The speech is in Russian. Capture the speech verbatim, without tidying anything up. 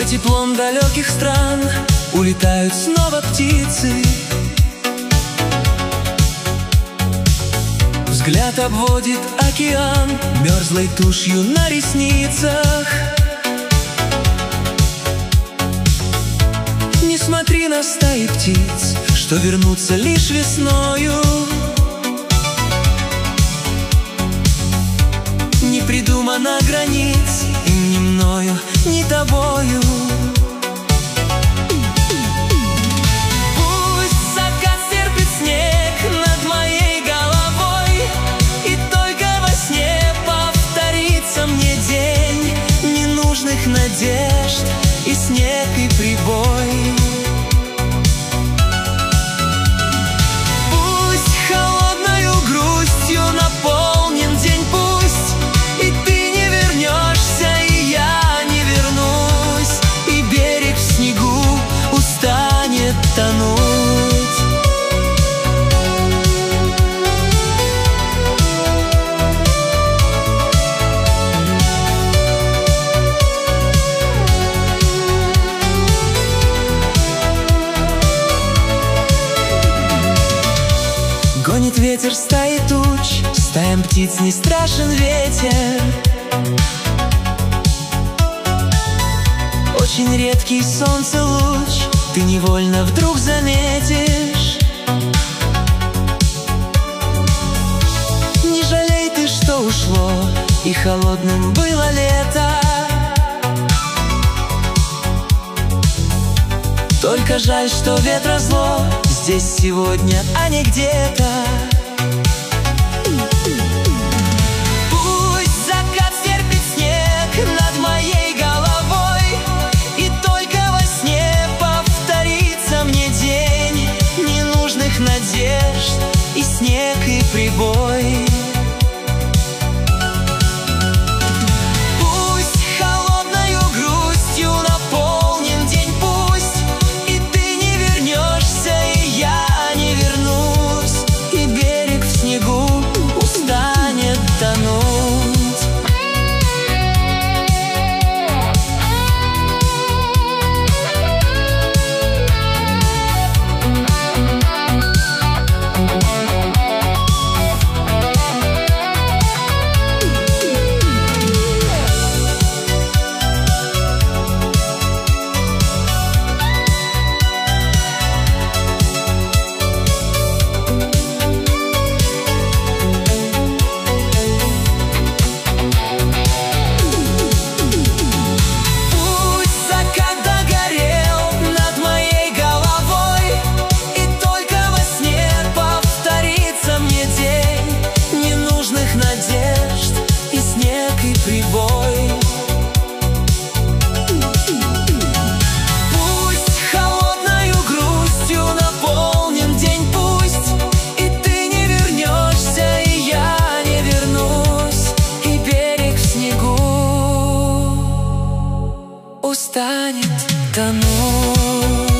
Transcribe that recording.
теплом далеких стран улетают снова птицы. Взгляд обводит океан мерзлой тушью на ресницах. Не смотри на стаи птиц, что вернутся лишь весною. Не придумано границ, и ни мною, ни тобою. Пусть закат терпит снег над моей головой, и только во сне повторится мне день ненужных надежд и снег, и прибой. Гонит ветер стаи туч, стаям птиц не страшен ветер. Очень редкий солнце луч ты невольно вдруг заметишь. Не жалей ты, что ушло, и холодным было лето. Только жаль, что ветра зло здесь сегодня, а не где-то. Пусть закат терпит снег над моей головой, и только во сне повторится мне день ненужных надежд и снег, и прибой. Устанет тонуть.